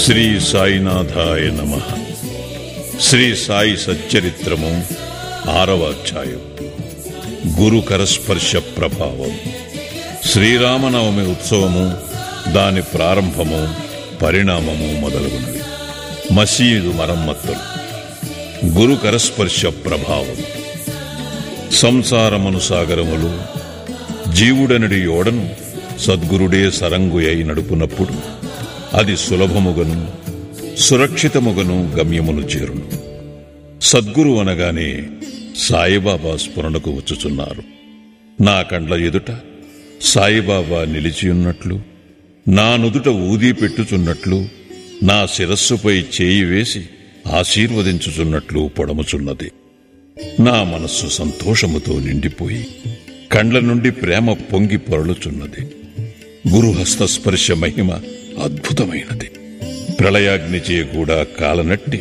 శ్రీ సాయినాథాయ నమః. శ్రీ సాయి సచ్చరిత్రము 6వ అధ్యాయం. గురు కరస్పర్శ ప్రభావం. శ్రీరామనవమి ఉత్సవము, దాని ప్రారంభము, పరిణామము మొదలగునవి. మసీదు మరమ్మత్తులు. గురు కరస్పర్శ ప్రభావం. సంసారమును సాగరములు జీవుడనడి ఓడను సద్గురుడే సరంగు అయి నడుపునప్పుడు అది సులభముగను సురక్షితముగను గమ్యమును చేరును. సద్గురు అనగానే సాయిబాబా స్ఫురణకు వచ్చుచున్నారు. నా కండ్ల ఎదుట సాయిబాబా నిలిచియున్నట్లు, నా నుదుట ఊదీ పెట్టుచున్నట్లు, నా శిరస్సుపై చేయి వేసి ఆశీర్వదించుచున్నట్లు పొడముచున్నది. నా మనస్సు సంతోషముతో నిండిపోయి కండ్ల నుండి ప్రేమ పొంగి పొరలుచున్నది. గురుహస్త స్పర్శ మహిమ అద్భుతమైనది. ప్రళయాగ్నిచే కూడా కాలనట్టి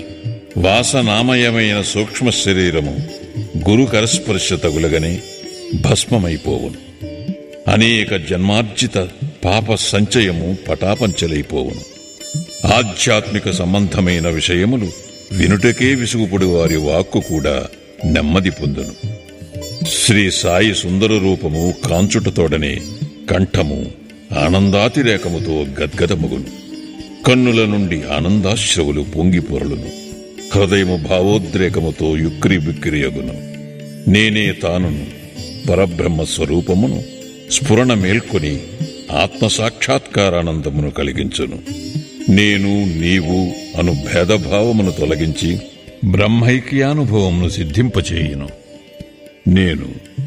వాసనామయమైన సూక్ష్మ శరీరము గురు కరస్పర్శ తగులగనే భస్మమైపోవును. అనేక జన్మార్జిత పాప సంచయము పటాపంచలైపోవును. ఆధ్యాత్మిక సంబంధమైన విషయములు వినుటకే విసుగుపడు వారి వాక్కు కూడా నెమ్మది పొందును. శ్రీ సాయి సుందర రూపము కాంచుటతోడనే కంఠము ఆనందాతిరేకముతో గద్గదముగును. కన్నుల నుండి ఆనందాశ్రవులు పొంగి పొరలును. హృదయము భావోద్రేకముతో యుక్రి బిక్కిరియగును. నేనే తానును పరబ్రహ్మ స్వరూపమును స్ఫురణ మేల్కొని ఆత్మసాక్షాత్కారానందమును కలిగించును. నేను నీవు అను భేదభావమును తొలగించి బ్రహ్మైక్యానుభవమును సిద్ధింపచేయును. నేను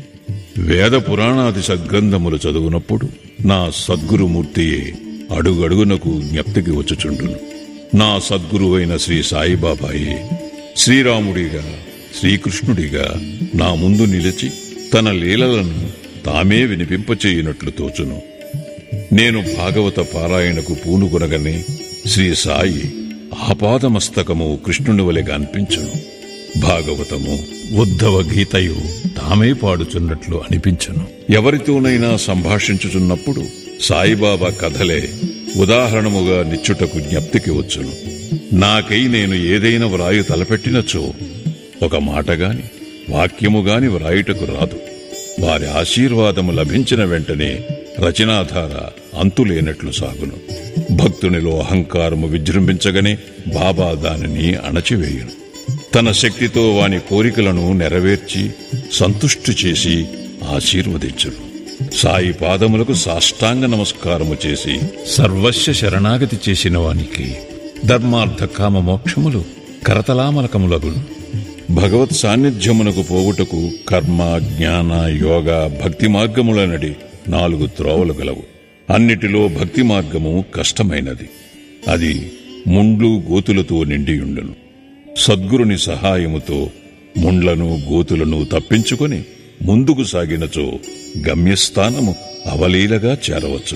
వేద పురాణాది సద్గ్రంథములు చదువునప్పుడు నా సద్గురుమూర్తియే అడుగడుగునకు జ్ఞప్తికి వచ్చుచుండును. నా సద్గురువైన శ్రీ సాయిబాబాయే శ్రీరాముడిగా శ్రీకృష్ణుడిగా నా ముందు నిలిచి తన లీలలను తామే వినిపింపచేయునట్లు తోచును. నేను భాగవత పారాయణకు పూనుకొనగనే శ్రీ సాయి ఆపాదమస్తకము కృష్ణుని వలెగా అనిపించును. భాగవతము ఉద్ధవ గీతయు తామే పాడుచున్నట్లు అనిపించును. ఎవరితోనైనా సంభాషించుచున్నప్పుడు సాయిబాబా కథలే ఉదాహరణముగా నిచ్చుటకు జ్ఞప్తికి వచ్చును. నాకై నేను ఏదైనా వ్రాయు తలపెట్టినచో ఒక మాటగాని వాక్యముగాని వ్రాయుటకు రాదు. వారి ఆశీర్వాదము లభించిన వెంటనే రచనాధార అంతులేనట్లు సాగును. భక్తునిలో అహంకారము విజృంభించగనే బాబా దానిని అణచివేయును. తన శక్తితో వాని కోరికలను నెరవేర్చి సంతుష్టి చేసి ఆశీర్వదించును. సాయి పాదములకు సాష్టాంగ నమస్కారము చేసి సర్వస్వ శరణాగతి చేసిన వానికి ధర్మార్థ కామ మోక్షములు కరతలామలకములగును. భగవత్ సాన్నిధ్యమునకు పోవుటకు కర్మ, జ్ఞాన, యోగ, భక్తి మార్గములనడి 4 త్రోవలు గలవు. అన్నిటిలో భక్తి మార్గము కష్టమైనది. అది ముండ్లు గోతులతో నిండియుండును. సద్గురుని సహాయముతో ముండ్లను గోతులను తప్పించుకొని ముందుకు సాగినచో గమ్యస్థానము అవలీలగా చేరవచ్చు.